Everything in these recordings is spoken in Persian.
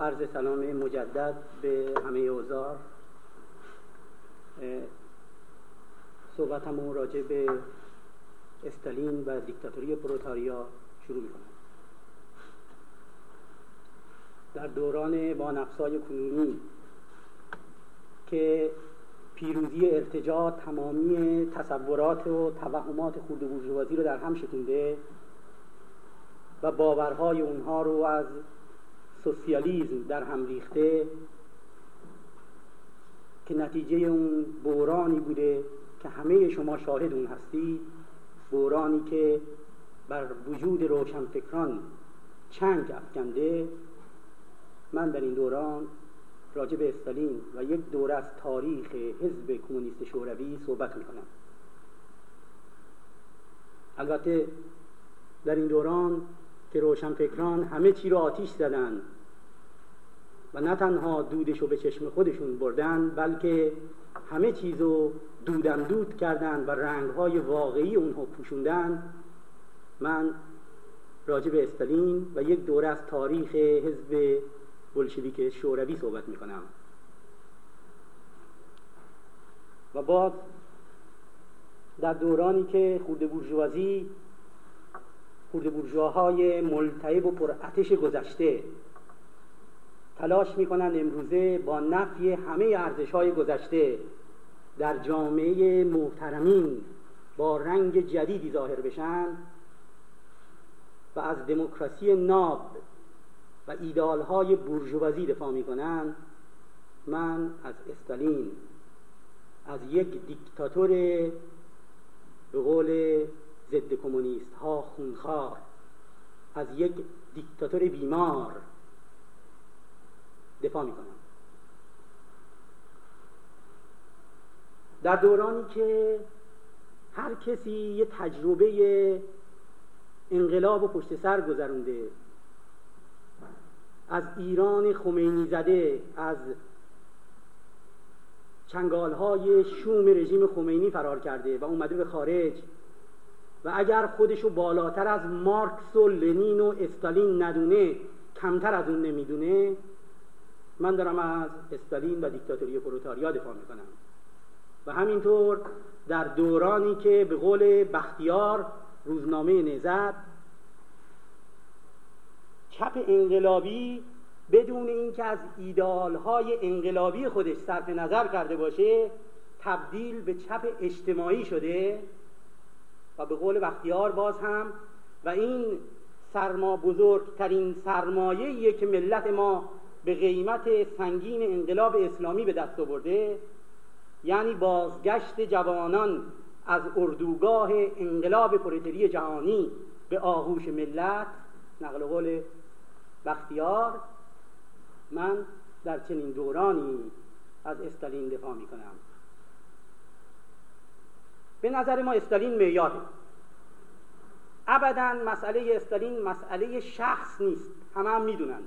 عرض سلام مجدد به همه حضار. صحبتمو راجع به استالین و دیکتاتوری پرولتاریا شروع می‌کنم. در دوران بانقصای کنونی که پیروزی ارتجاع تمامی تصورات و توهمات خرد بورژوازی رو در هم شکونده و باورهای اونها رو از سوسیالیسم در هم ریخته، که نتیجه اون بحرانی بوده که همه شما شاهد اون هستید، بحرانی که بر وجود روشنفکران چنگ افکنده. من در این دوران راجع به استالین و یک دوره از تاریخ حزب کمونیست شوروی صحبت میکنم. البته در این دوران که روشنفکران همه چی رو آتیش زدن و نه تنها دودش رو به چشم خودشون بردن، بلکه همه چیز رو دود کردن و رنگهای واقعی اونها پوشوندن، من راجع به استالین و یک دوره از تاریخ حزب بولشویک شوروی صحبت میکنم. و باز در دورانی که خرد بورژواهای ملتهب و پرآتش گذشته تلاش میکنند امروزه با نفی همه ارزش‌های گذشته در جامعه محترمین با رنگ جدیدی ظاهر بشن و از دموکراسی ناب و ایدئال‌های بورژوازی دفاع میکنن، من از استالین، از یک دیکتاتور به قول ضد کمونیست ها خونخوار، از یک دیکتاتور بیمار دفاع میکنم. در دورانی که هر کسی یه تجربه انقلاب و پشت سر گذرونده، از ایران خمینی زده، از چنگالهای شوم رژیم خمینی فرار کرده و اومده به خارج و اگر خودشو بالاتر از مارکس و لنین و استالین ندونه، کمتر از اون نمیدونه، من دارم از استالین و دیکتاتوری پرولتاریا دفاع میکنم. و همینطور در دورانی که به قول بختیار روزنامه نهضت، چپ انقلابی بدون اینکه از ایدئال‌های انقلابی خودش صرف نظر کرده باشه تبدیل به چپ اجتماعی شده و به قول بختیار باز هم، و این بزرگترین سرمایه‌ایه که ملت ما به قیمت سنگین انقلاب اسلامی به دست آورده، یعنی بازگشت جوانان از اردوگاه انقلاب پرولتاری جهانی به آغوش ملت، نقل قول بختیار. من در چنین دورانی از استالین دفاع میکنم. به نظر ما استالین معیاره. ابداً مسئله استالین مسئله شخص نیست، همه میدونن.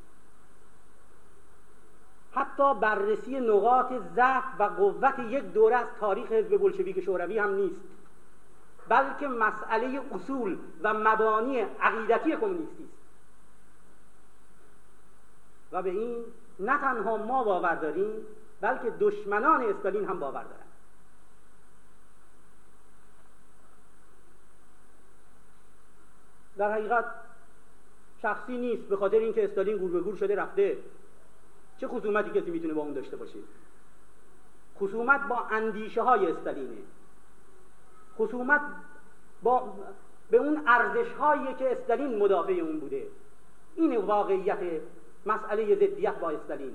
حتی بررسی نقاط ضعف و قوت یک دوره از تاریخ حزب بولشویک شوروی هم نیست، بلکه مسئله اصول و مبانی عقیدتی کمونیستی است. و به این نه تنها ما باور داریم، بلکه دشمنان استالین هم باور دارند. در حقیقت شخصی نیست، به خاطر اینکه استالین گور به گور شده رفته. چه خصومتی کسی میتونه با اون داشته باشه؟ خصومت با اندیشه های استالینه، خصومت به اون ارزش هایی که استالین مدافع اون بوده. این واقعیت مسئله ضدیت با استالین.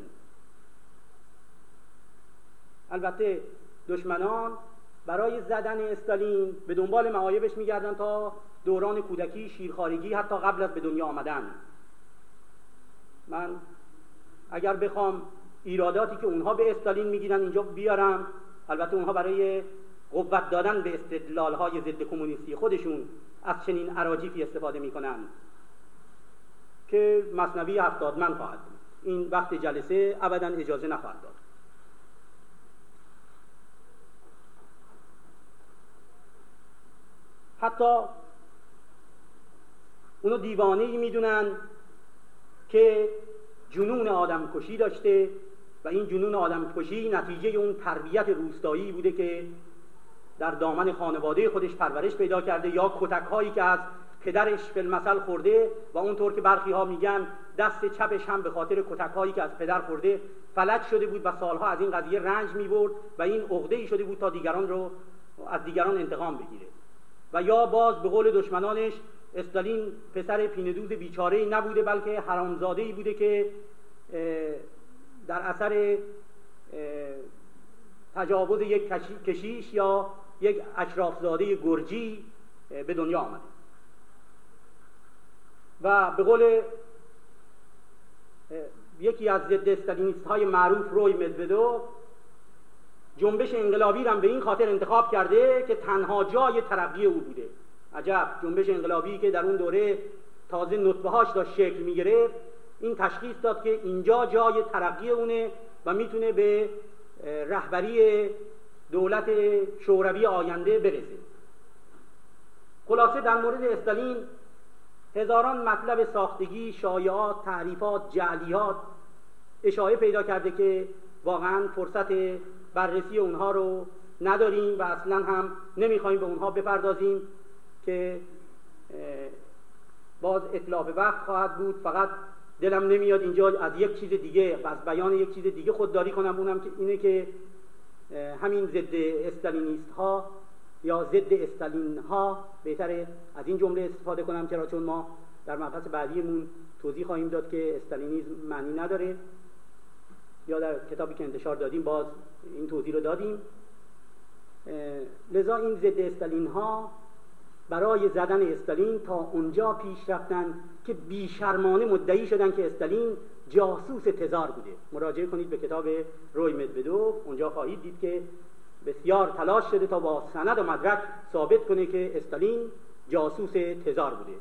البته دشمنان برای زدن استالین به دنبال معایبش میگردن تا دوران کودکی، شیرخوارگی، حتی قبل از به دنیا آمدن. من اگر بخوام ایراداتی که اونها به استالین میگیرن اینجا بیارم، البته اونها برای قوت دادن به استدلال‌های ضد کمونیستی خودشون از چنین اراجیفی استفاده میکنن که مثنوی 70 من خواهد بود. این وقت جلسه ابداً اجازه نخواهد داد. حتی اونو دیوانه‌ای میدونن که جنون آدم کشی داشته و این جنون آدم کشی نتیجه اون تربیت روستایی بوده که در دامن خانواده خودش پرورش پیدا کرده، یا کتک هایی که از پدرش فی المثل خورده و اونطور که برخی ها میگن دست چپش هم به خاطر کتک هایی که از پدر خورده فلج شده بود و سالها از این قضیه رنج میبرد و این عقده‌ای شده بود تا دیگران رو از دیگران انتقام بگیره. و یا باز به قول دشمنانش استالین پسر پینه‌دوز بیچاره‌ای نبوده بلکه حرامزاده‌ای بوده که در اثر تجاوز یک کشیش یا یک اشرافزاده گرجی به دنیا آمده. و به قول یکی از ضد استالینیست های معروف روی مدودوف، جنبش انقلابی را به این خاطر انتخاب کرده که تنها جای ترقی او بوده. عجب، جنبش انقلابی که در اون دوره تازه نطفه هاش داشت شکل می گرفت، این تشخیص داد که اینجا جای ترقی اونه و میتونه به رهبری دولت شوروی آینده برسه. خلاصه در مورد استالین هزاران مطلب ساختگی، شایعات، تعریفات، جعلیات اشاعه پیدا کرده که واقعا فرصت بررسی اونها رو نداریم و اصلا هم نمیخوایم به اونها بپردازیم که باز اتلاف وقت خواهد بود. فقط دلم نمیاد اینجا از یک چیز دیگه، از بیان یک چیز دیگه خودداری کنم، اونم که اینه که همین ضد استالینیست ها یا ضد استالین ها، بهتره از این جمله استفاده کنم چون ما در مبحث بعدیمون توضیح خواهیم داد که استالینیسم معنی نداره، یا در کتابی که انتشار دادیم باز این توضیح رو دادیم. لذا این ضد استالین ها برای زدن استالین تا اونجا پیش رفتن که بیشرمانه مدعی شدن که استالین جاسوس تزار بوده. مراجعه کنید به کتاب روی مدودوف، اونجا خواهید دید که بسیار تلاش شده تا با سند و مدرک ثابت کنه که استالین جاسوس تزار بوده.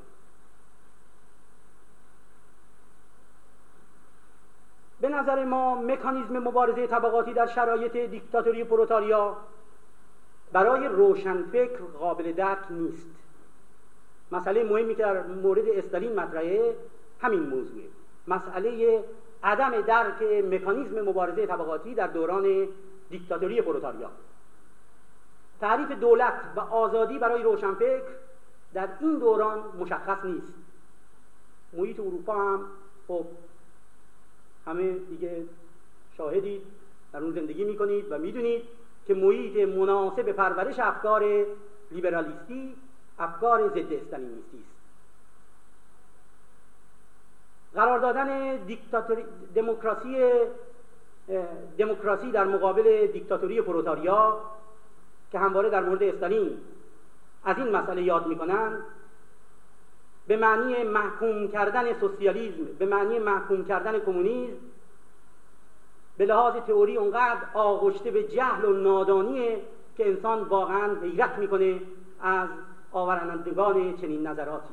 به نظر ما مکانیزم مبارزه طبقاتی در شرایط دیکتاتوری پرولتاریا برای روشنفکر قابل درک نیست. مسئله مهمی که در مورد استالین مطرحه همین موضوعه، مسئله عدم درک مکانیزم مبارزه طبقاتی در دوران دیکتاتوری پرولتاریا. تعریف دولت و آزادی برای روشنفکر در این دوران مشخص نیست. محیط اروپا هم خب همه دیگه شاهدید، در اون زندگی میکنید و میدونید که محیط مناسب پرورش افکار لیبرالیستی افکار ضد استالینیستی است. قرار دادن دموکراسی در مقابل دیکتاتوری پرولتاریا که همواره در مورد استالین از این مسئله یاد میکنن، به معنی محکوم کردن سوسیالیسم، به معنی محکوم کردن کمونیسم، به لحاظ تئوری اونقدر آغشته به جهل و نادانیه که انسان واقعا حیرت میکنه از آورندگان چنین نظراتی.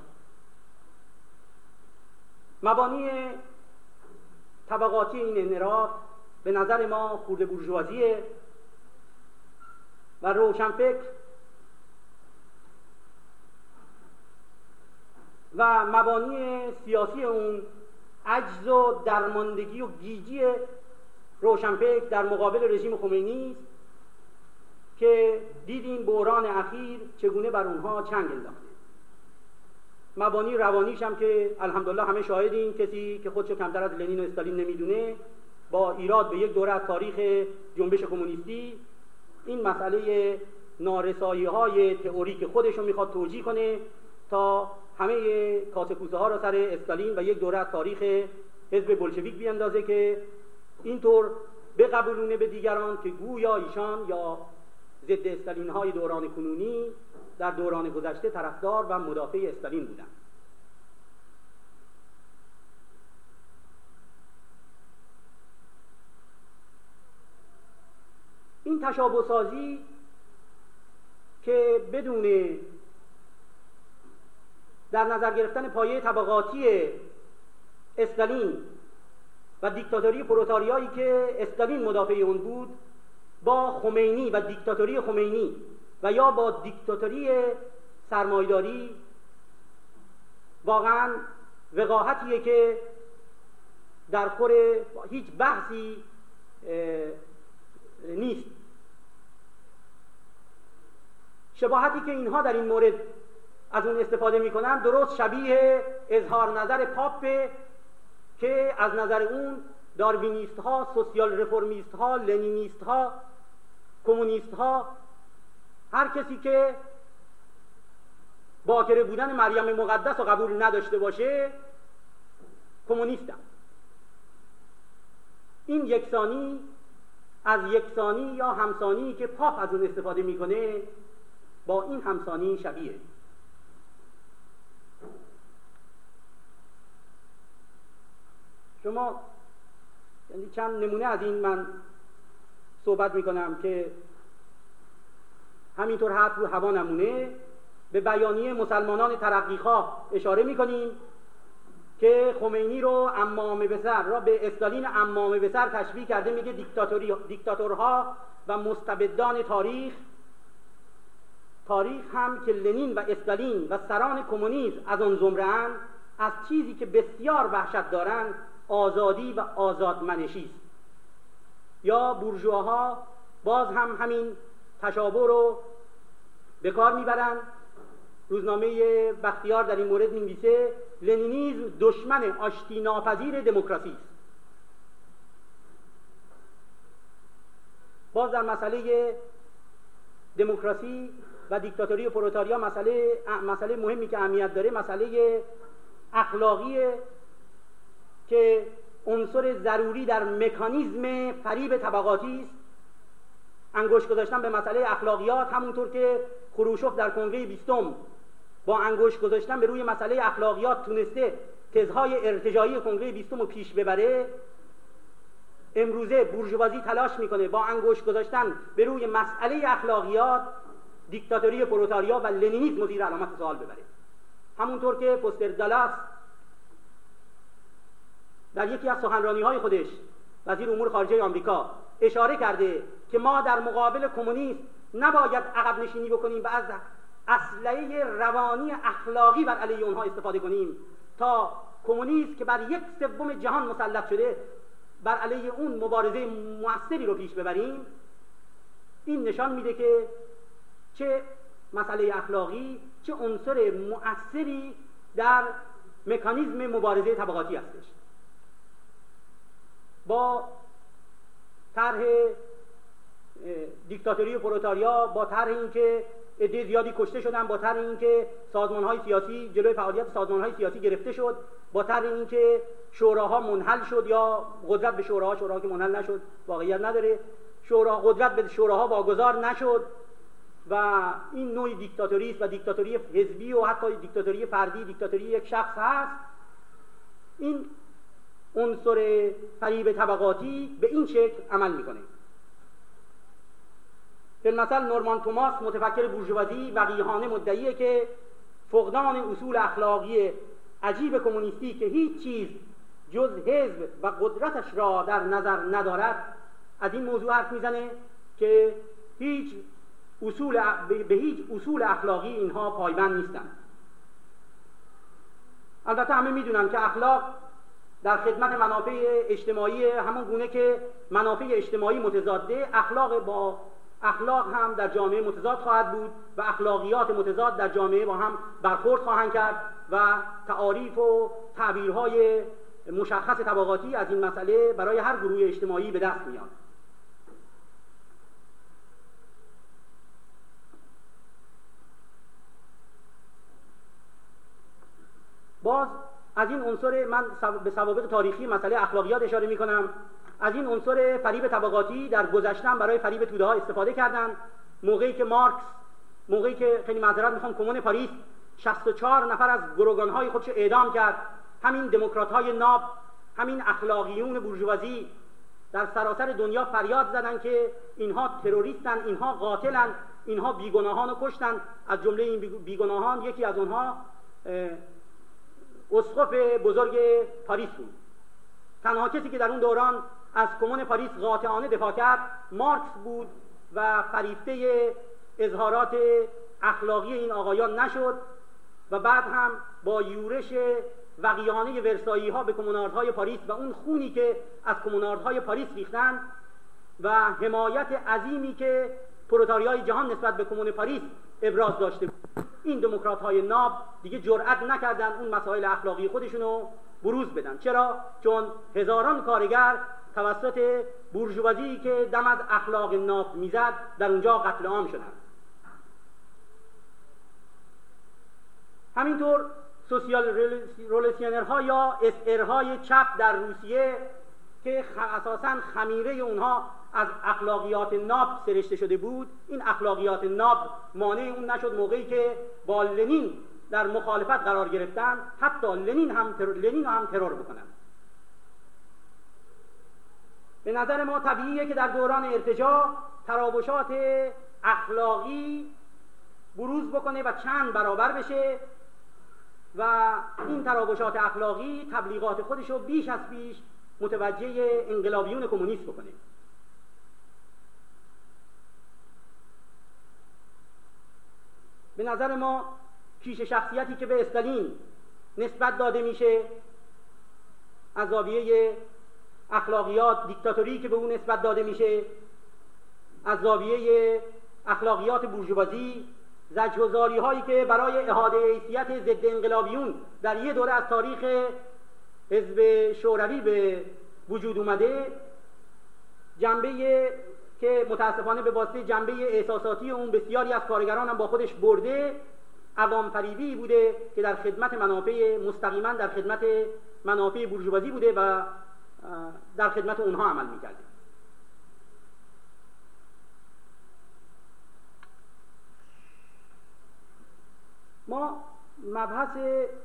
مبانی طبقاتی این انحراف به نظر ما خورده بورژوازیه و روشنفکر و مبانی سیاسی اون عجز و درماندگی و گیجی روشنفکر در مقابل رژیم خمینی است که دیدیم بحران اخیر چگونه بر اونها چنگ انداخته. مبانی روانیش هم که الحمدلله همه شاهدیم، کسی که خودشو کمتر از لنین و استالین نمیدونه با ایراد به یک دوره از تاریخ جنبش کمونیستی این مسئله نارسایی‌های تئوریک خودشو میخواد توجیه کنه تا همه کاسه کوسه ها را سر استالین و یک دوره از تاریخ حزب بلشویک بیاندازه که اینطور بقبولونه به دیگران که گویا ایشان یا ضد استالین های دوران کنونی در دوران گذشته طرفدار و مدافع استالین بودند. این تشابه سازی که بدون در نظر گرفتن پایه طبقاتی استالین و دیکتاتوری پرولتاریایی که استالین مدافع اون بود با خمینی و دیکتاتوری خمینی و یا با دیکتاتوری سرمایه‌داری واقعا وقاحتیه که در خور هیچ بحثی نیست. شباهتی که اینها در این مورد از اون استفاده میکنن درست شبیه اظهار نظر پاپ که از نظر اون داروینیست ها، سوسیال رفرمیست ها، لنینیست ها، کمونیست ها، هر کسی که باکره بودن مریم مقدس رو قبول نداشته باشه کمونیستم. این یکسانی از یکسانی یا همسانی که پاپ از اون استفاده میکنه با این همسانی شبیه. شما یعنی چند نمونه از این من صحبت میکنم که همینطور حرف رو هوا نمونه. به بیانیه مسلمانان ترقیخواه اشاره میکنیم که خمینی رو عمامه به سر را به استالین عمامه به سر تشبیه کرده، میگه دیکتاتورها و مستبدان تاریخ هم که لنین و استالین و سران کمونیسم از آن زمره‌اند، از چیزی که بسیار وحشت دارند آزادی و آزادمنشی است. یا بورژواها باز هم همین تشابه رو به کار میبرند. روزنامه بختیار در این مورد می‌نویسه لنینیسم دشمن آشتی ناپذیر دموکراسی است. باز در مسئله دموکراسی و دیکتاتوری و پرولتاریا مسئله مهمی که اهمیت داره مسئله اخلاقیه که عنصر ضروری در مکانیزم فریب طبقاتی است. انگشت گذاشتن به مسئله اخلاقیات، همونطور که خروشوف در کنگره 20 با انگشت گذاشتن به روی مسئله اخلاقیات تونسته تزهای ارتجاعی کنگره 20 رو پیش ببره، امروزه بورژوازی تلاش میکنه با انگشت گذاشتن به روی مسئله اخلاقیات دیکتاتوری پرولتاریا و لنینیسم رو زیر علامت سوال ببره. همونطور که پوستر دالاس در یکی از سخنرانی‌های خودش، وزیر امور خارجه آمریکا، اشاره کرده که ما در مقابل کمونیسم نباید عقب نشینی بکنیم و از اسلحه روانی اخلاقی بر علیه اونها استفاده کنیم تا کمونیسم که بر 1/3 جهان مسلط شده بر علیه اون مبارزه مؤثری رو پیش ببریم. این نشان میده که چه مسئله اخلاقی، چه عنصر مؤثری در مکانیزم مبارزه طبقاتی هستش. با طرح دیکتاتوری و پرولتاریا، با طرح اینکه عده زیادی کشته شدن، با طرح اینکه سازمان‌های سیاسی جلوی فعالیت سازمان‌های سیاسی گرفته شد، با طرح اینکه شوراها منحل شد یا قدرت به شوراها که منحل نشد واقعیت نداره، قدرت به شوراها واگذار نشد و این نوع دیکتاتوری است و دیکتاتوری حزبی و حتی دیکتاتوری فردی، دیکتاتوری یک شخص هست. این عنصر فریب طبقاتی به این شکل عمل میکنه. مثلا نورمان توماس متفکر بورژوازی وقیحانه مدعیه که فقدان اصول اخلاقی عجیب کمونیستی که هیچ چیز جز حزب و قدرتش را در نظر ندارد، از این موضوع حرف میزنه که به هیچ اصول اخلاقی اینها پایبند نیستند. البته همه میدونن که اخلاق در خدمت منافع اجتماعی، همون گونه که منافع اجتماعی متضاده، اخلاق هم در جامعه متضاد خواهد بود و اخلاقیات متضاد در جامعه با هم برخورد خواهند کرد و تعاریف و تعبیرهای مشخص طبقاتی از این مسئله برای هر گروه اجتماعی به دست میاد. باز از این عنصر، من به سوابق تاریخی مسئله اخلاقیات اشاره میکنم، از این عنصر فریب طبقاتی در گذشتن برای فریب توده ها استفاده کردن. موقعی که خیلی معذرت میخوام، کمون پاریس 64 نفر از گروگان های خودش اعدام کرد، همین دموکرات های ناب، همین اخلاقیون بورژوازی در سراسر دنیا فریاد زدن که اینها تروریستن، اینها قاتلن، اینها بیگناهان رو کشتن. از جمله این بیگناهان یکی از اونها اسقف بزرگ پاریس بود. تنها کسی که در اون دوران از کمون پاریس قاطعانه دفاع کرد مارکس بود و فریفته اظهارات اخلاقی این آقایان نشد و بعد هم با یورش وقیحانه ورسایی ها به کموناردهای پاریس و اون خونی که از کموناردهای پاریس ریختن و حمایت عظیمی که پرولتاریای جهان نسبت به کمون پاریس ابراز داشته بود، این دموکرات های ناب دیگه جرأت نکردن اون مسائل اخلاقی خودشونو بروز بدن. چرا؟ چون هزاران کارگر توسط بورژوازی که دم از اخلاق ناب میزد در اونجا قتل عام شدن. همینطور سوسیال رولوسیونرها یا اس‌ارهای چپ در روسیه که اساساً خمیره اونها از اخلاقیات ناب سرشته شده بود، این اخلاقیات ناب مانع اون نشد موقعی که با لنین در مخالفت قرار گرفتن حتی لنین هم ترور بکنن. به نظر ما طبیعیه که در دوران ارتجاع تراوشات اخلاقی بروز بکنه و چند برابر بشه و این تراوشات اخلاقی تبلیغات خودش رو بیش از پیش متوجه انقلابیون کمونیست بکنه. به نظر ما کیش شخصیتی که به استالین نسبت داده میشه از زاویه اخلاقیات، دیکتاتوری که به اون نسبت داده میشه از زاویه اخلاقیات بورژوازی، زجرگذاری هایی که برای احاطه حیثیت ضد انقلابیون در یه دوره از تاریخ حزب شوروی به وجود اومده، جنبه که متاسفانه به واسطه جنبه احساساتی اون بسیاری از کارگران هم با خودش برده، عوام فریبی بوده که در خدمت منافع مستقیما در خدمت منافع بورژوازی بوده و در خدمت اونها عمل میکرده. ما مبحث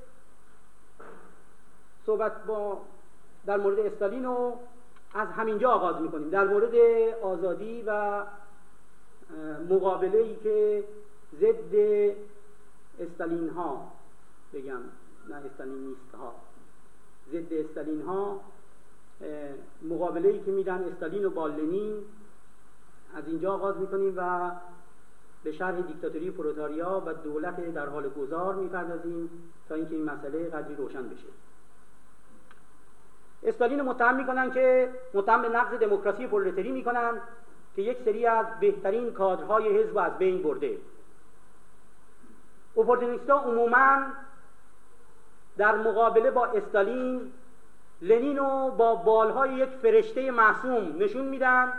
صحبت در مورد استالین رو از همینجا آغاز میکنیم، در مورد آزادی و مقابله‌ای که ضد استالین ها، بگم نه استالینیست ها، ضد استالین ها مقابله‌ای که میدن استالین و با لنین، از اینجا آغاز میکنیم و به شرح دیکتاتوری پرولتاریا و دولت در حال گذار میپردازیم تا اینکه این مسئله قدری روشن بشه. استالین رو متهم به نقض دموکراسی پرولتاری میکنن که یک سری از بهترین کادرهای حزب از بین برده. اپورتونیستا عموماً در مقابله با استالین لنین رو با بالهای یک فرشته معصوم نشون میدن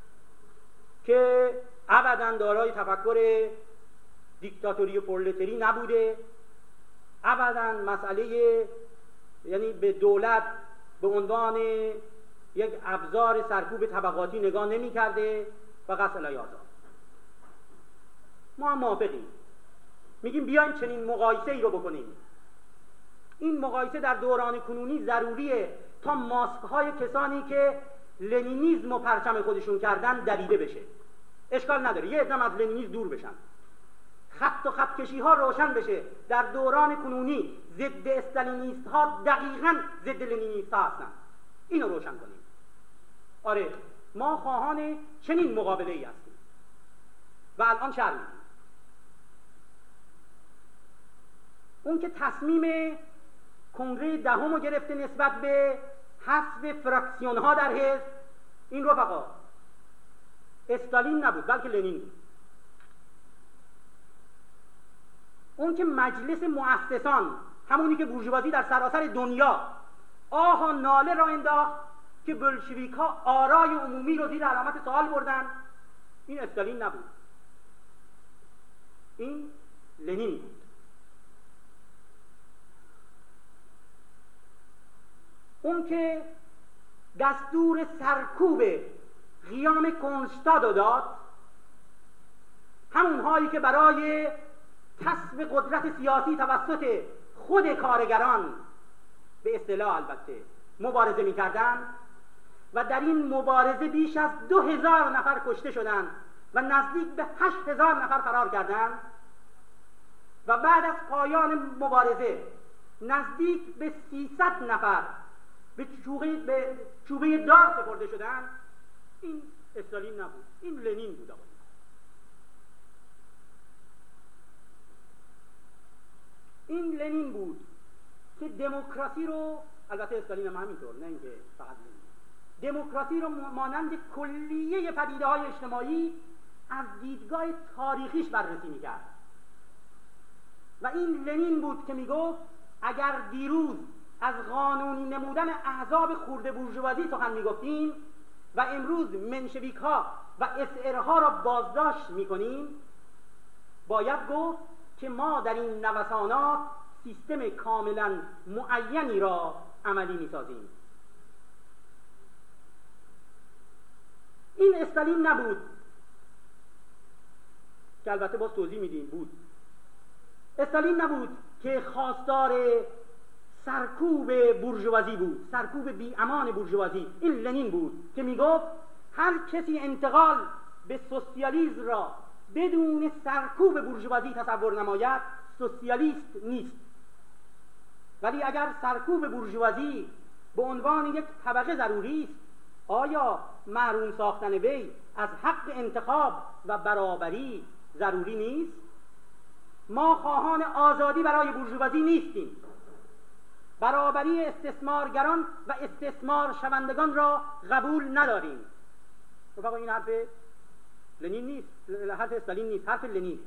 که ابداً دارای تفکر دیکتاتوری پرولتاری نبوده، ابداً مسئله یعنی به دولت به عنوان یک ابزار سرکوب طبقاتی نگاه نمی کرده و غسل آزاد. ما هم موافقیم، میگیم بیایم چنین مقایسه ای رو بکنیم. این مقایسه در دوران کنونی ضروریه تا ماسک های کسانی که لنینیسم و پرچم خودشون کردن دریده بشه. اشکال نداره یه عده‌ام از لنینیسم دور بشن، خط و خط کشی ها روشن بشه. در دوران کنونی ضد استالینیست ها دقیقاً ضد لنینیست ها هستن، اینو روشن کنیم. آره ما خواهان چنین مقابله ای هستیم و الان شرح میدیم. اون که تصمیم کنگره دهم رو گرفته نسبت به حذف فراکسیون ها در حزب، این رفقا استالین نبود بلکه لنین بود. اون که مجلس مؤسسان، همونی که بورژوازی در سراسر دنیا آه و ناله را انداخت که بلشویک ها آرای عمومی رو زیر علامت سوال بردن، این استالین نبود، این لنین بود. اون که دستور سرکوب قیام کنشتاد داد، همونهایی که برای کسب قدرت سیاسی توسط خود کارگران به اصطلاح البته مبارزه می‌کردند و در این مبارزه بیش از 2000 نفر کشته شدند و نزدیک به 8000 نفر فرار کردند و بعد از پایان مبارزه نزدیک به 300 نفر به چوبه دار سپرده شدند. این استالین نبود، این لنین بود. این لنین بود که دموکراسی رو، البته استالین هم همینطور، نه اینکه فقط دموکراسی رو مانند کلیه پدیده‌های اجتماعی از دیدگاه تاریخیش بررسی می‌کرد. و این لنین بود که میگفت اگر دیروز از قانونی نمودن احزاب خرده بورژوازی سخن میگفتیم و امروز منشویک‌ها و SR-ها را بازداشت میکنیم، باید گفت که ما در این نوسانات سیستم کاملا معینی را عملی میسازیم. این استالین نبود که البته باز توضیح میدیم بود. استالین نبود که خواستار سرکوب بورژوازی بود، سرکوب بی امان بورژوازی. این لنین بود که میگفت هر کسی انتقال به سوسیالیسم را بدون سرکوب بورژوازی تصور نماید سوسیالیست نیست. ولی اگر سرکوب بورژوازی به عنوان یک طبقه ضروری است، آیا محروم ساختن وی از حق انتخاب و برابری ضروری نیست؟ ما خواهان آزادی برای بورژوازی نیستیم. برابری استثمارگران و استثمار شوندگان را قبول نداریم. رفقا این حرف لنین نیست، حرف استالین نیست، حرف لنین.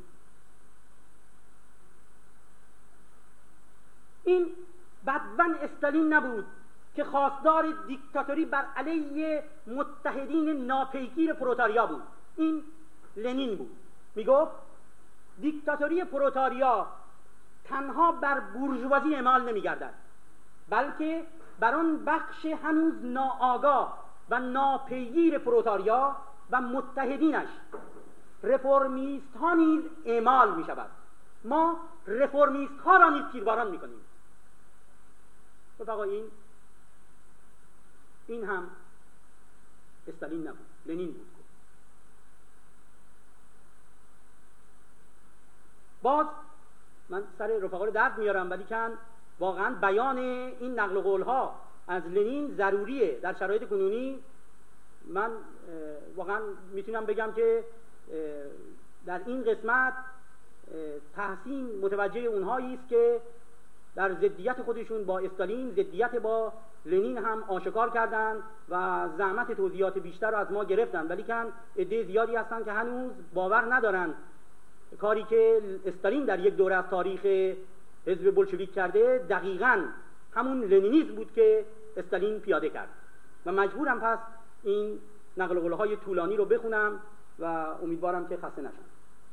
این بدون استالین نبود که خواستار دیکتاتوری بر علیه متحدین ناپیگیر پرولتاریا بود. این لنین بود. میگفت دیکتاتوری پرولتاریا تنها بر بورژوازی اعمال نمیگردد، بلکه بر آن بخش هنوز ناآگاه و ناپیگیر پرولتاریا و متحدینش، رفرمیست ها نیز اعمال می شود. ما رفرمیست ها را نیز تیرباران می کنیم. رفقا این هم استالین نبود، لنین بود. باز من سر رفقا رو درد میارم، ولی کن واقعا بیان این نقل قول ها از لنین ضروریه در شرایط کنونی. من واقعا میتونم بگم که در این قسمت تحسین متوجه اونهایی است که در ضدیت خودشون با استالین ضدیت با لنین هم آشکار کردند و زحمت توضیحات بیشتر رو از ما گرفتن، ولی کن عده زیادی هستن که هنوز باور ندارن کاری که استالین در یک دوره از تاریخ حزب بولشویک کرده دقیقاً همون لنینیسم بود که استالین پیاده کرد. و مجبورم پس این نقل قول‌های طولانی رو بخونم و امیدوارم که خسته نشم.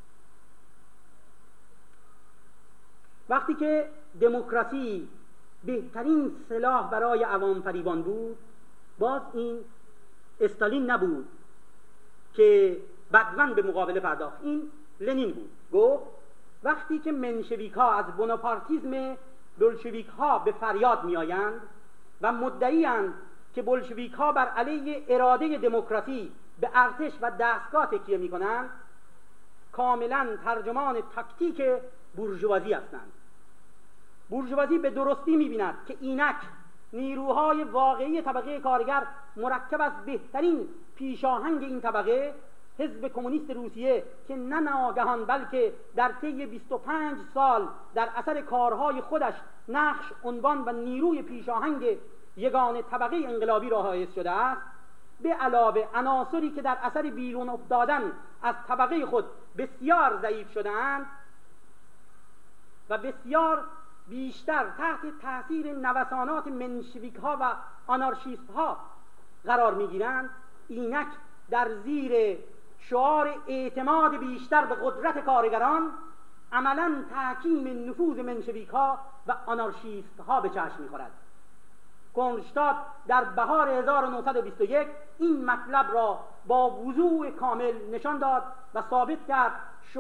وقتی که دموکراسی بهترین سلاح برای عوام فریبان بود، باز این استالین نبود که بدون به مقابله پرداخت، این لنین بود. گفت وقتی که منشویک ها از بوناپارتیزم بولشویک ها به فریاد می آیند و مدعی اند که بولشویک ها بر علیه اراده دموکراسی به ارتش و دستگاه تکیه می کنند، کاملا ترجمان تاکتیک بورژوازی هستند. بورژوازی به درستی می بیند که اینک نیروهای واقعی طبقه کارگر مرکب از بهترین پیشاهنگ این طبقه، حزب کمونیست روسیه، که نه ناگهان بلکه در طی 25 سال در اثر کارهای خودش نقش، عنوان و نیروی پیشاهنگ یگان طبقه انقلابی را حائز شده است، به علاوه عناصری که در اثر بیرون افتادن از طبقه خود بسیار ضعیف شده‌اند و بسیار بیشتر تحت تاثیر نوسانات منشویک ها و آنارشیست ها قرار میگیرند، اینک در زیر شعار اعتماد بیشتر به قدرت کارگران عملاً تحکیم نفوذ منشویک ها و آنارشیست ها به چشم می‌خورد. کونشتاد در بهار 1921 این مطلب را با وضوح کامل نشان داد و ثابت کرد.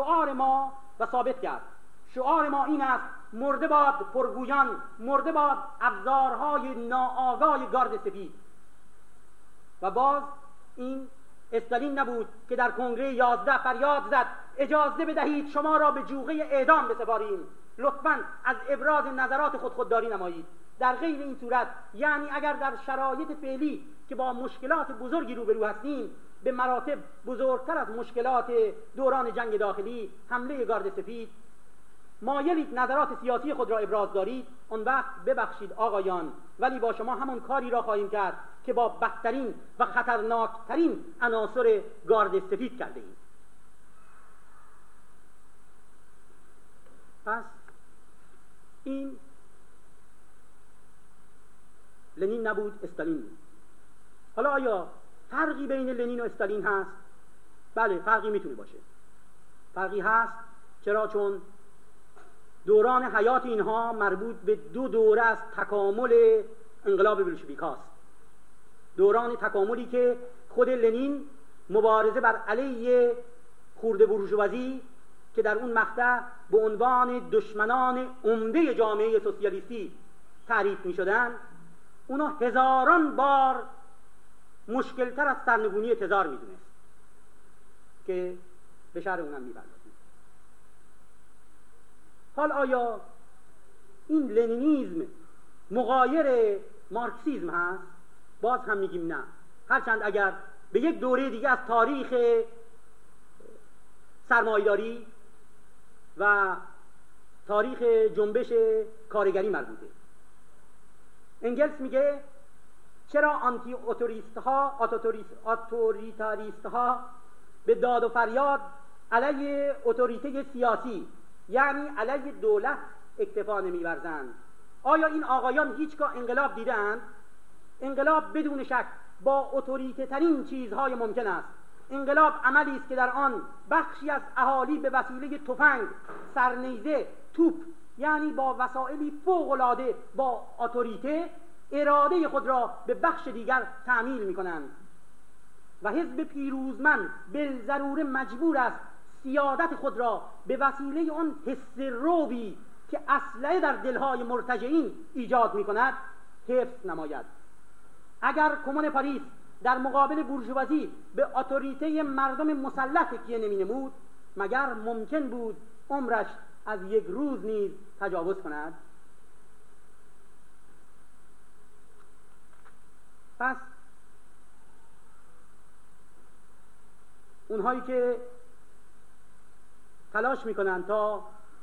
شعار ما این است: مرده باد پرگویان، مرده باد ابزارهای ناآگاه گارد سپید. و باز این استالین نبود که در کنگره 11 فریاد زد اجازه بدهید شما را به جوغه اعدام بسپاریم، لطفاً از ابراز نظرات خودداری نمایید. در غیر این صورت، یعنی اگر در شرایط فعلی که با مشکلات بزرگی روبرو هستیم، به مراتب بزرگتر از مشکلات دوران جنگ داخلی، حمله گارد سپید، مایلید نظرات سیاسی خود را ابراز دارید، آن وقت ببخشید آقایان، ولی با شما همان کاری را خواهیم کرد که با بدترین و خطرناکترین عناصر گارد سفید کرده ایم. پس این لنین نبود، استالین بود. حالا آیا فرقی بین لنین و استالین هست؟ بله، فرقی میتونه باشه. فرقی هست. چرا؟ چون دوران حیات اینها مربوط به دو دوره از تکامل انقلاب بلشویک هاست. دوران تکاملی که خود لنین مبارزه بر علیه خرده بورژوازی که در اون مقطع به عنوان دشمنان عمده جامعه سوسیالیستی تعریف می شدن، اونا هزاران بار مشکلتر از سرنگونی تزار می دونست که به شرح اونم می بردازیم. حال آیا این لنینیزم مغایر مارکسیزم هست؟ باز هم میگیم نه، هرچند اگر به یک دوره دیگه از تاریخ سرمایه‌داری و تاریخ جنبش کارگری مربوطه. انگلس میگه چرا آنتی اتوریتاریست ها به داد و فریاد علیه اتوریته سیاسی، یعنی علیه دولت، اکتفا نمی‌ورزند؟ آیا این آقایان هیچگاه انقلاب دیدند؟ انقلاب بدون شک با اتوریته ترین چیزهای ممکن است. انقلاب عملی است که در آن بخشی از اهالی به وسیله تفنگ، سرنیزه، توپ، یعنی با وسایلی فوق‌العاده با اتوریته، اراده خود را به بخش دیگر تعمیل می‌کنند و حزب پیروزمند بالضروره مجبور است سیادت خود را به وسیله آن حس روبی که اسلحه در دلهای مرتجعین ایجاد می‌کند حفظ نماید. اگر کمون پاریس در مقابل بورژوازی به اتوریته مردم مسلح تکیه نمی‌نمود، مگر ممکن بود عمرش از یک روز نیز تجاوز کند؟ پس اونهایی که تلاش میکنن تا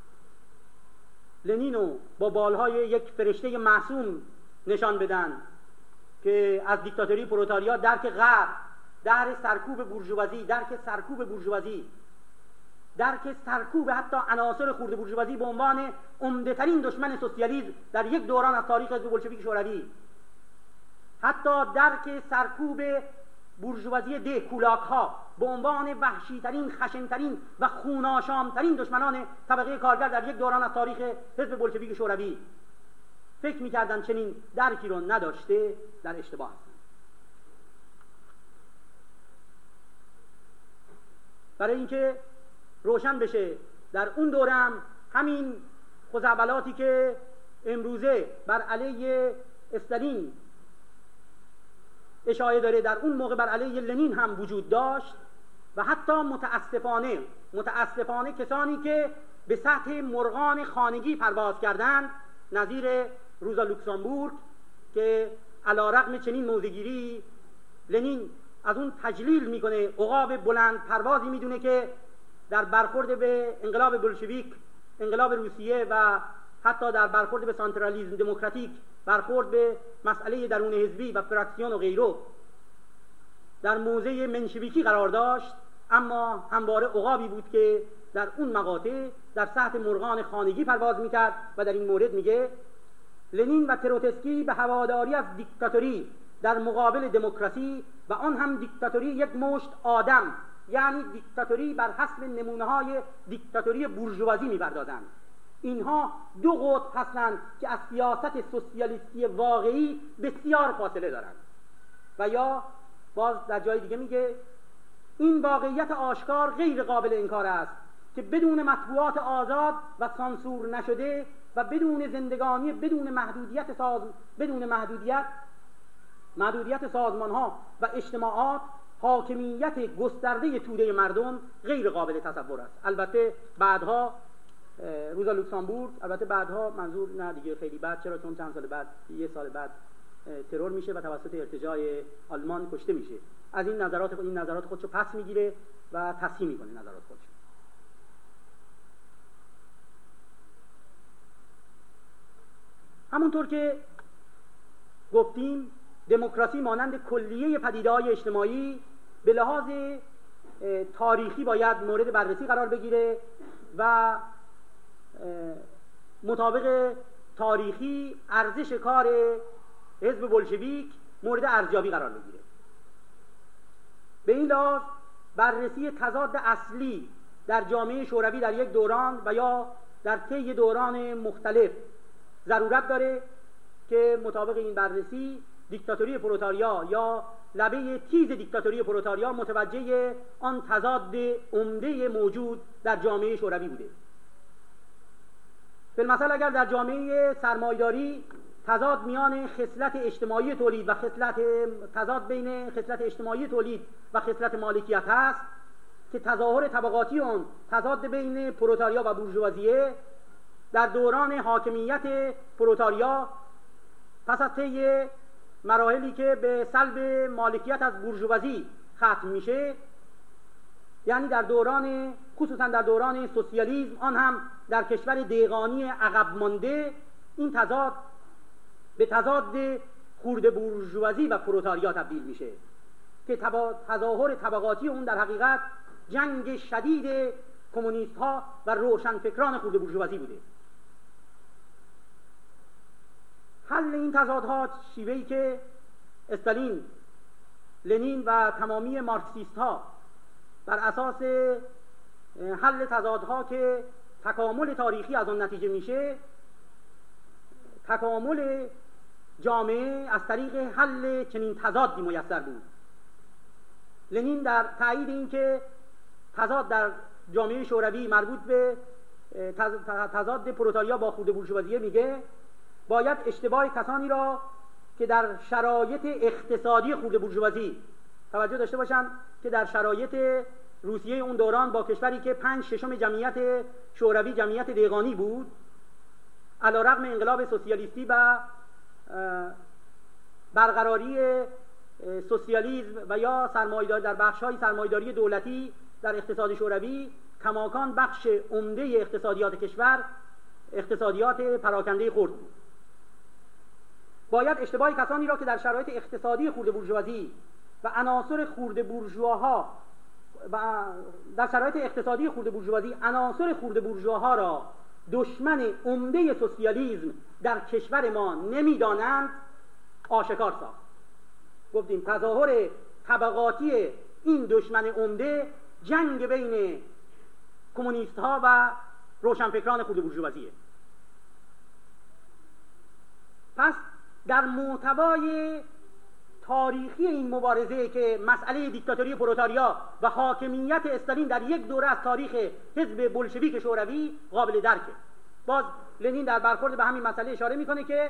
لنینو با بالهای یک فرشته معصوم نشان بدن که از دیکتاتوری پرولتاریا درک غرب، در سرکوب بورژوازی، درک سرکوب حتی عناصر خرده بورژوازی به عنوان عمده‌ترین دشمن سوسیالیسم در یک دوران از تاریخ حزب بلشویک شوروی، حتی درک سرکوب بورژوازی دهکولاک ها به عنوان وحشی‌ترین، خشن‌ترین و خوناشام‌ترین دشمنان طبقه کارگر در یک دوران از تاریخ حزب بلشویک شوروی فکر می‌کردن چنین درکی رو نداشته، در اشتباه هستند. برای اینکه روشن بشه در اون دوره هم همین خزعبلاتی که امروزه بر علیه استالین اشاعه داره در اون موقع بر علیه لنین هم وجود داشت و حتی متاسفانه کسانی که به سطح مرغان خانگی پرواز کردند، نظیر روزا لوکسامبورگ که علیرغم چنین موضع‌گیری لنین از اون تجلیل میکنه، عقاب بلند پروازی میدونه که در برخورد به انقلاب بلشویک، انقلاب روسیه و حتی در برخورد به سانترالیسم دموکراتیک، برخورد به مسئله درون حزبی و فراکسیون و غیره در موضع منشویکی قرار داشت، اما همواره عقابی بود که در اون مقاطع در سطح مرغان خانگی پرواز میکرد و در این مورد میگه لنین و تروتسکی به هواداری از دیکتاتوری در مقابل دموکراسی و آن هم دیکتاتوری یک مشت آدم، یعنی دیکتاتوری بر حسب نمونه‌های دیکتاتوری بورژوازی می‌پردازند. اینها دو قطب هستند که از سیاست سوسیالیستی واقعی بسیار فاصله دارند. و یا باز در جای دیگه میگه این واقعیت آشکار غیر قابل انکار است که بدون مطبوعات آزاد و سانسور نشده و بدون زندگانی بدون محدودیت سازمان‌ها و اجتماعات، حاکمیت گسترده توده مردم غیر قابل تصور است. البته بعدها روزا لوکسامبورگ، البته بعدها منظور نه دیگه خیلی بعد، چرا؟ چون چند سال بعد، یه سال بعد ترور میشه و توسط ارتجاع آلمان کشته میشه. از این نظرات خودشو پس میگیره و تصحیح میکنه نظرات خودشو. همونطور که گفتیم دموکراسی مانند کلیه پدیده‌های اجتماعی به لحاظ تاریخی باید مورد بررسی قرار بگیره و مطابق تاریخی ارزش کار حزب بلشویک مورد ارزیابی قرار بگیره. به این لحاظ بررسی تضاد اصلی در جامعه شوروی در یک دوران و یا در طی دوران مختلف ضرورت داره که مطابق این بررسی دیکتاتوری پرولتاریا یا لبه تیز دیکتاتوری پرولتاریا متوجه آن تضاد عمده موجود در جامعه شوروی بوده. بالمثل اگر در جامعه سرمایه‌داری تضاد میان خصلت اجتماعی تولید و تضاد بین خصلت اجتماعی تولید و خصلت مالکیت هست که تظاهر طبقاتی اون تضاد بین پرولتاریا و بورژوازیه، در دوران حاکمیت پرولتاریا پس از طی مراحلی که به سلب مالکیت از بورژوازی ختم میشه، یعنی در دوران خصوصا در دوران سوسیالیسم، آن هم در کشور دیغانی عقب مانده، این تضاد به تضاد خرده بورژوازی و پرولتاریا تبدیل میشه که تظاهر طبقاتی اون در حقیقت جنگ شدید کمونیست ها و روشنفکران خرده بورژوازی بوده. حل این تضادها شیوهی که استالین، لنین و تمامی مارکسیست ها بر اساس حل تضادها که تکامل تاریخی از آن نتیجه میشه، تکامل جامعه از طریق حل چنین تضادی میسر بود. لنین در تایید این که تضاد در جامعه شوروی مربوط به تضاد پرولتاریا با خرده بورژوازی میگه باید اشتباه کسانی را که در شرایط اقتصادی خرده بورژوازی، توجه داشته باشند که در شرایط روسیه اون دوران با کشوری که 5/6 جمعیت شوروی جمعیت دیغانی بود، علیرغم انقلاب سوسیالیستی و برقراری سوسیالیسم و یا سرمایه‌داری در بخش‌های سرمایه‌داری دولتی در اقتصاد شوروی، کماکان بخش عمده اقتصادیات کشور اقتصادیات پراکنده خرد بود. باید اشتباه کسانی را که در شرایط اقتصادی خرده بورژوازی و عناصر خرده بورژواها و در شرایط اقتصادی خرده بورژوازی عناصر خرده بورژواها را دشمن عمده سوسیالیسم در کشور ما نمیدانند آشکار ساخت. گفتیم تظاهر طبقاتی این دشمن عمده جنگ بین کمونیست ها و روشنفکران خرده بورژوازیه. پس در محتوای تاریخی این مبارزه که مسئله دیکتاتوری پرولتاریا و حاکمیت استالین در یک دوره از تاریخ حزب بلشویک شوروی قابل درکه. باز لنین در برخورد به همین مسئله اشاره میکنه که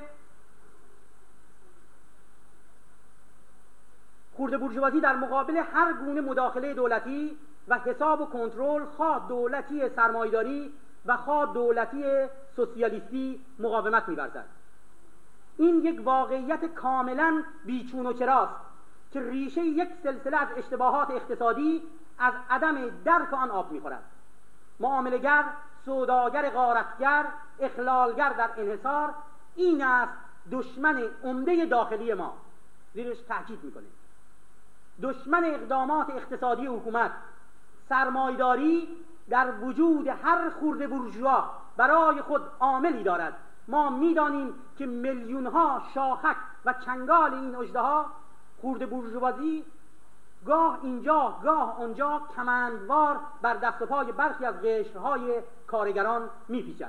خرده بورژوازی در مقابل هر گونه مداخله دولتی و حساب و کنترل، خواه دولتی سرمایه‌داری و خواه دولتی سوسیالیستی، مقاومت می‌ورزد. این یک واقعیت کاملا بیچون و چراست که ریشه یک سلسله از اشتباهات اقتصادی از عدم درک آن آب می‌خورد. معامله‌گر، سوداگر غارتگر، اخلالگر در انحصار، این است دشمن عمده داخلی ما. زیرش تاکید می‌کنه دشمن اقدامات اقتصادی حکومت، سرمایه‌داری در وجود هر خرده بورژوا برای خود عاملی دارد. ما می‌دانیم که میلیون‌ها شاخک و چنگال این اژدها خرده بورژوازی گاه اینجا گاه آنجا کمندوار بر دست و پای برخی از قشرهای کارگران می‌پیچد.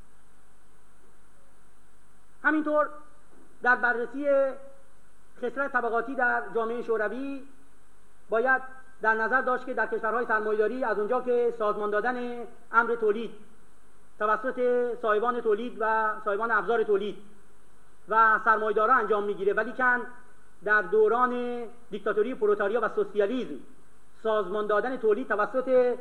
همینطور در بررسی خسارت طبقاتی در جامعه شوروی باید در نظر داشت که در کشورهای سرمایه‌داری از اونجا که سازمان دادن امر تولید توسط صاحبان تولید و صاحبان ابزار تولید و سرمایه‌داران انجام میگیره، ولیکن در دوران دیکتاتوری پرولتاریا و سوسیالیسم سازمان دادن تولید توسط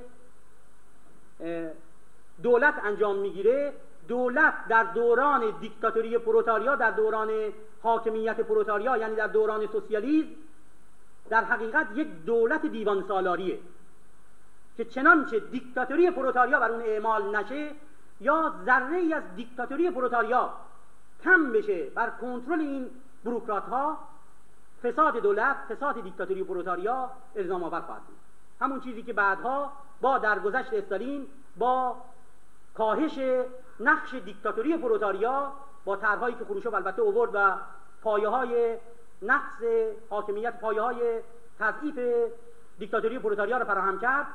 دولت انجام میگیره. دولت در دوران دیکتاتوری پرولتاریا، در دوران حاکمیت پرولتاریا، یعنی در دوران سوسیالیسم، در حقیقت یک دولت دیوان سالاریه که چنانچه دیکتاتوری پرولتاریا بر اون اعمال نشه یا ذره‌ای از دیکتاتوری پرولتاریا کم بشه بر کنترل این بوروکرات ها، فساد دولت، فساد دیکتاتوری و پرولتاریا الزام آور خواهد بود. همون چیزی که بعدها با درگذشت استالین، با کاهش نقش دیکتاتوری پرولتاریا، با طرحهایی که خروشوف البته آورد و پایه‌های نقص حاکمیت، پایه‌های تضعیف دیکتاتوری پرولتاریا را فراهم کرد،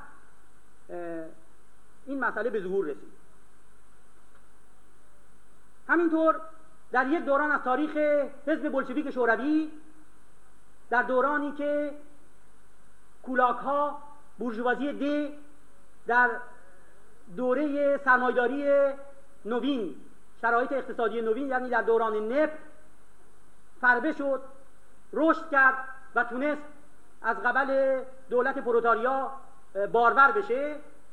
این مسئله به ظهور رسید. همینطور در یک دوران از تاریخ حزب بلشویک شوروی، در دورانی که کولاک‌ها، بورژوازی دی در دوره سرمایه‌داری نوین، شرایط اقتصادی نوین، یعنی در دوران نفت فربه شد، رشد کرد و تونست از قبل دولت پرولتاریا بارور بشه،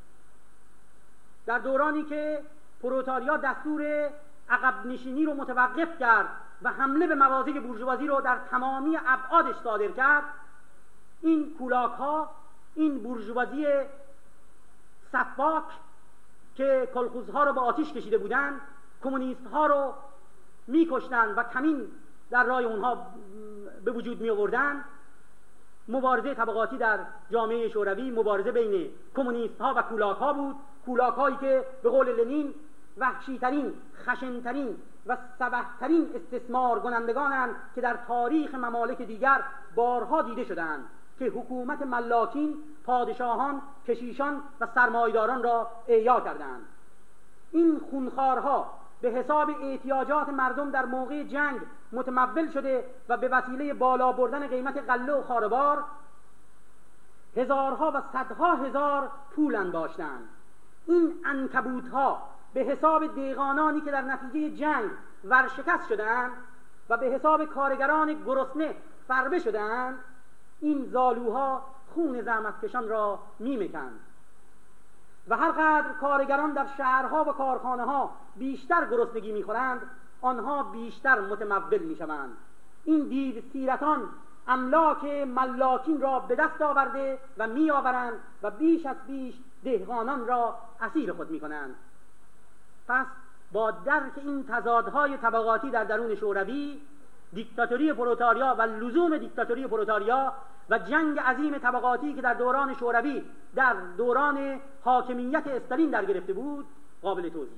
در دورانی که پرولتاریا دستور عقب نشینی رو متوقف کرد و حمله به مواضع بورژوازی رو در تمامی ابعادش صادر کرد، این کولاک‌ها، این بورژوازی سفاک که کلخوزها رو به آتش کشیده بودند، کمونیست‌ها رو می‌کشتند و کمین در راه اونها به وجود می‌آوردند. مبارزه طبقاتی در جامعه شوروی مبارزه بین کمونیست‌ها و کولاک‌ها بود، کولاک‌هایی که به قول لنین وحشی‌ترین، خشن‌ترین و سبح‌ترین استثمار کنندگانند که در تاریخ ممالک دیگر بارها دیده شدند، که حکومت ملاکین، پادشاهان، کشیشان و سرمایه‌داران را احیا کردند. این خونخوارها به حساب احتیاجات مردم در موقع جنگ متمول شده و به وسیله بالا بردن قیمت غله و خاربار هزارها و صدها هزار پول انباشتند. این عنکبوت‌ها به حساب دیغانانی که در نتیجه جنگ ورشکست شدند و به حساب کارگران گرسنه فربه شدند، این زالوها خون زحمتکشان را میمکند و هر قدر کارگران در شهرها و کارخانه‌ها بیشتر گرسنگی میخورند، آنها بیشتر متمول میشوند. این دیو سیرتان املاک ملاکین را به دست آورده و میآورند و بیش از بیش دهقانان را اسیر خود میکنند. پس با درک این تضادهای طبقاتی در درون شوروی، دیکتاتوری پرولتاریا و لزوم دیکتاتوری پرولتاریا و جنگ عظیم طبقاتی که در دوران شوروی در دوران حاکمیت استالین در گرفته بود، قابل توضیحه.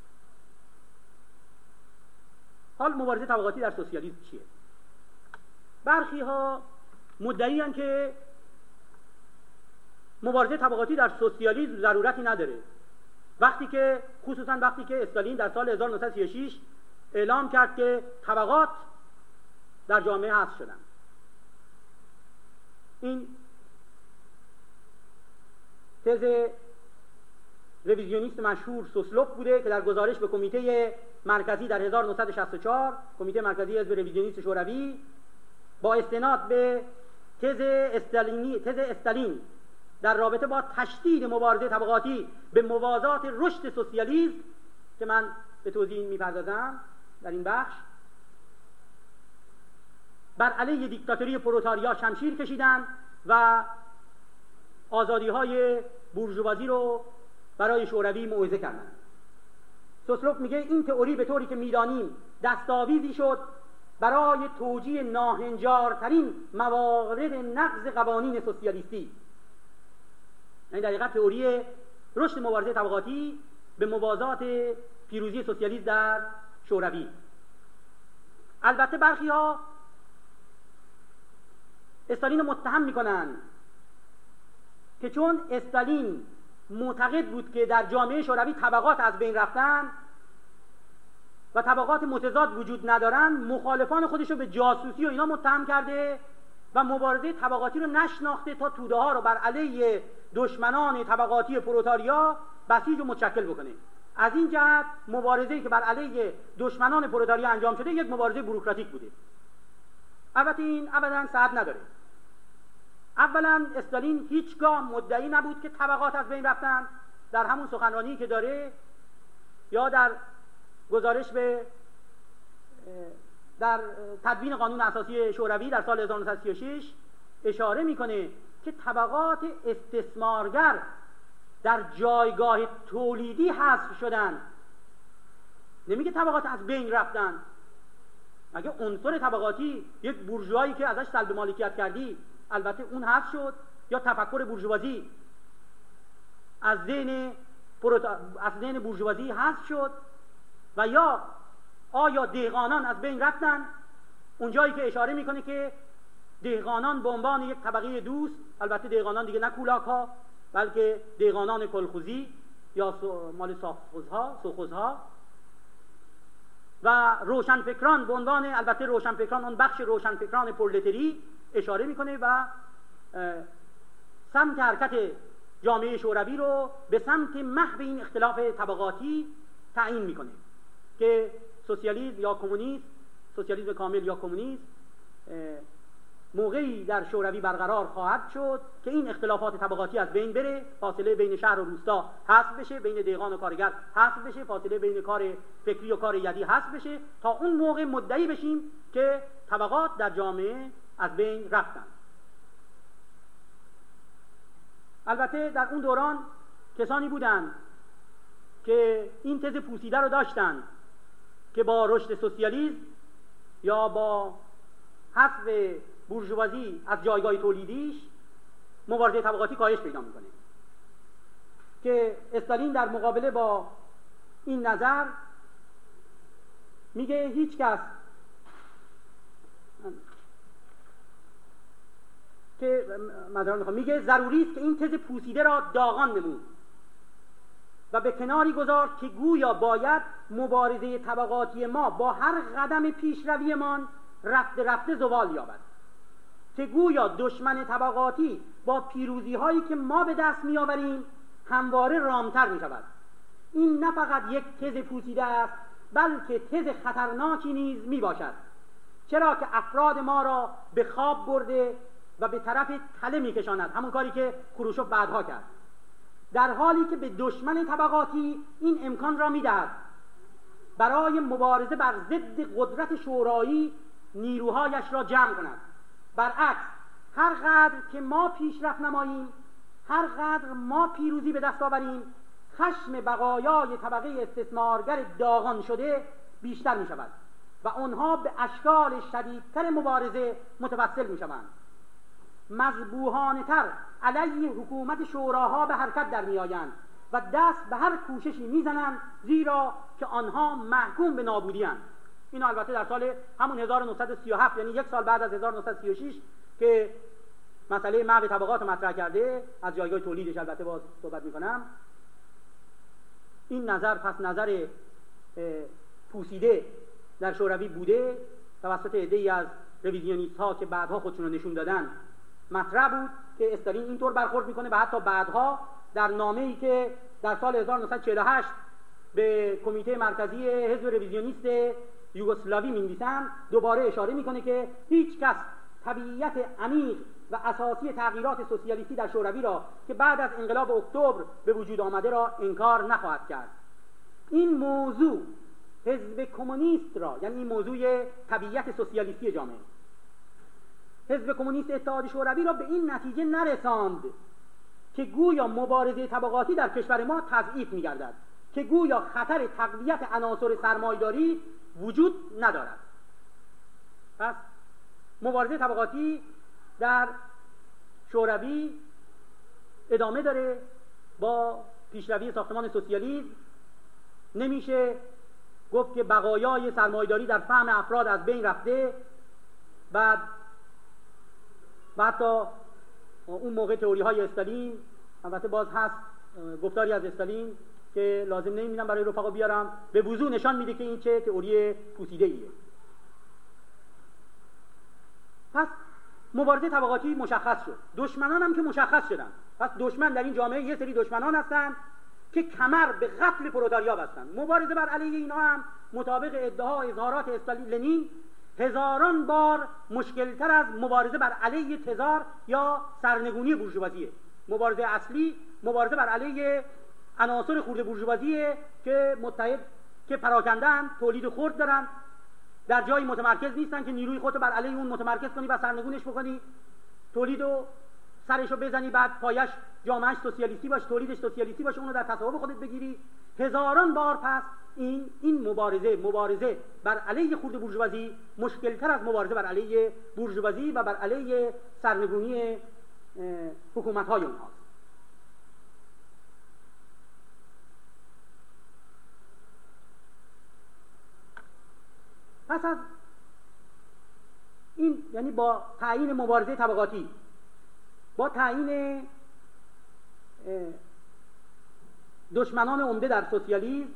حال مبارزه طبقاتی در سوسیالیسم چیه؟ برخی ها مدعی‌اند که مبارزه طبقاتی در سوسیالیسم ضرورتی نداره، خصوصا وقتی که استالین در سال 1936 اعلام کرد که طبقات در جامعه حذف شدند. این تز رویزیونیست مشهور سوسلوف بوده که در گزارش به کمیته مرکزی در 1964، کمیته مرکزی حزب رویزیونیست شوروی، با استناد به تز استالین در رابطه با تشدید مبارزه طبقاتی به موازات رشد سوسیالیسم که من به توضیح می‌پردازم در این بخش، بر علیه دیکتاتوری پرولتاریا شمشیر کشیدند و آزادی‌های بورژوازی رو برای شوروی موعظه کردند. سوسلوف میگه این تئوری به طوری که می‌دانیم دستاویزی شد برای توجیه ناهنجارترین موارد نقض قوانین سوسیالیستی. یعنی در حقیقت تئوری رشد مبارزه طبقاتی به موازات پیروزی سوسیالیسم در شوروی. البته برخی‌ها استالین متهم میکنن که چون استالین معتقد بود که در جامعه شوروی طبقات از بین رفتن و طبقات متضاد وجود ندارن، مخالفان خودش رو به جاسوسی و اینا متهم کرده و مبارزه طبقاتی رو نشناخته تا توده ها رو بر علیه دشمنان طبقاتی پرولتاریا بسیج و متشکل بکنه. از این جهت مبارزه‌ای که بر علیه دشمنان پرولتاریا انجام شده یک مبارزه بوروکراتیک بوده. البته این ابداً صحت نداره. اولا استالین هیچگاه مدعی نبود که طبقات از بین رفتن. در همون سخنرانی که داره یا در گزارش به در تدوین قانون اساسی شوروی در سال 1936 اشاره میکنه که طبقات استثمارگر در جایگاه تولیدی حذف شدن. نمیگه طبقات از بین رفتن. اگه عنصر طبقاتی یک بورژوایی که ازش سلب مالکیت کردی البته اون حذف شد، یا تفکر بورژوازی از ذهن بورژوازی حذف شد، و یا آیا دهقانان از بین رفتن؟ اونجایی که اشاره میکنه که دهقانان به عنوان یک طبقه دوست، البته دهقانان دیگه نه کولاک ها بلکه دهقانان کلخوزی یا مال سوخوزها و روشنفکران به عنوان، البته روشنفکران اون بخش روشنفکران پرولتری اشاره میکنه و سمت حرکت جامعه شوروی رو به سمت محو این اختلاف طبقاتی تعیین میکنه که سوسیالیسم یا کمونیسم، سوسیالیسم کامل یا کمونیسم، موقعی در شوروی برقرار خواهد شد که این اختلافات طبقاتی از بین بره، فاصله بین شهر و روستا حذف بشه، بین دهقان و کارگر حذف بشه، فاصله بین کار فکری و کار یدی حذف بشه، تا اون موقع مدعی بشیم که طبقات در جامعه از بین رفتن. البته در اون دوران کسانی بودند که این تز پوسیده رو داشتن که با رشد سوسیالیسم یا با حذف بورژوازی از جایگاه تولیدیش مبارزه طبقاتی کاهش پیدا میکنه، که استالین در مقابله با این نظر میگه هیچ کس که میگه ضروری است که این تز پوسیده را داغان نمود و به کناری گذاشت که گویا باید مبارزه طبقاتی ما با هر قدم پیشرویمان رفته رفته زوال یابد، که گویا دشمن طبقاتی با پیروزی هایی که ما به دست می آوریم همواره رامتر می شود. این نه فقط یک تز پوسیده است بلکه تز خطرناکی نیز می باشد، چرا که افراد ما را به خواب برده و به طرف تله می کشاند، همون کاری که خروشوف بعدها کرد، در حالی که به دشمن طبقاتی این امکان را می دهد برای مبارزه بر ضد قدرت شورایی نیروهایش را جمع کند. برعکس، هر قدر که ما پیشرفت نماییم، هر قدر ما پیروزی به دست آوریم، خشم بقایای طبقه استثمارگر داغان شده بیشتر می شود و آنها به اشکال شدیدتر مبارزه متوسل می شوند. مذبوحانه تر علیه حکومت شوراها به حرکت در می آیند و دست به هر کوششی می زنند، زیرا که آنها محکوم به نابودی اند. این البته در سال همون 1937، یعنی یک سال بعد از 1936 که مسئله محو طبقات مطرح کرده، از جایگاه تولیدش البته باز صحبت میکنم. این نظر پس نظر پوسیده در شوروی بوده توسط عده‌ای از رویزیونیست ها که بعدها خودشون رو نشون دادن مطرح بود که استالین اینطور برخورد میکنه و حتی بعدها در نامه‌ای که در سال 1948 به کمیته مرکزی حزب رویزیونیست یوگسلاوی می‌نویسند دوباره اشاره میکنه که هیچ کس طبیعت عمیق و اساسی تغییرات سوسیالیستی در شوروی را که بعد از انقلاب اکتبر به وجود آمده را انکار نخواهد کرد. این موضوع حزب کمونیست را، یعنی این موضوع طبیعت سوسیالیستی جامعه، حزب کمونیست اتحاد شوروی را به این نتیجه نرساند که گویا مبارزه طبقاتی در کشور ما تضعیف می‌گردد، که گویا خطر تقویت عناصر سرمایه‌داری وجود ندارد. پس مبارزه طبقاتی در شوروی ادامه داره با پیشروی ساختمان سوسیالیسم. نمیشه گفت که بقایای سرمایه‌داری در فهم افراد از بین رفته. بعد تا اون موقع تئوری های استالین، البته باز هست گفتاری از استالین که لازم نمی‌بینم برای رفقا بیارم، به وضوح نشان میده که این چه تئوری پوسیده‌ایه. پس مبارزه طبقاتی مشخص شد، دشمنان هم که مشخص شدن. پس دشمن در این جامعه یه سری دشمنان هستن که کمر به قتل پرولتاریا بستن. مبارزه بر علیه اینها هم مطابق ادعا اظهارات استالین لنین هزاران بار مشکلتر از مبارزه بر علیه تزار یا سرنگونی بورژوازیه. مبارزه اصلی مبارزه بر علیه عناصر خرد بورژوازیه که متحد، که پراکندن، تولید خرد دارن، در جایی متمرکز نیستن که نیروی خودت بر علیه اون متمرکز کنی و سرنگونش بکنی، تولیدو سرشو بزنی، بعد پایش جامعهش سوسیالیستی باشه، تولیدش سوسیالیستی باشه، اونو در تصاحب خودت بگیری. هزاران بار پس این مبارزه بر علیه خرد بورژوازی مشکل‌تر از مبارزه بر علیه بورژوازی و بر علیه سرنگونی حکومت‌های اونهاست. پس از این، یعنی با تعیین مبارزه طبقاتی، با تعیین دشمنان عمده در سوسیالیسم،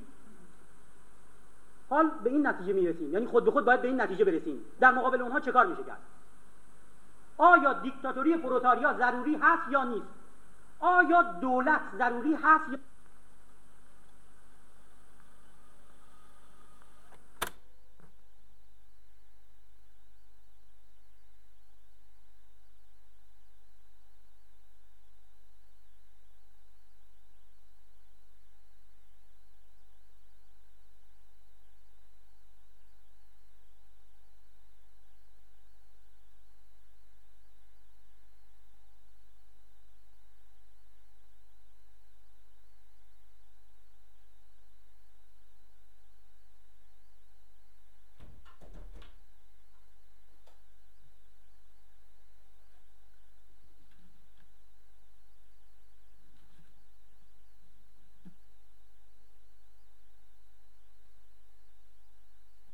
حال به این نتیجه میرسیم، یعنی خود به خود باید به این نتیجه برسیم در مقابل اونها چه کار میشه کرد. آیا دیکتاتوری پرولتاریا ضروری هست یا نیست؟ آیا دولت ضروری هست یا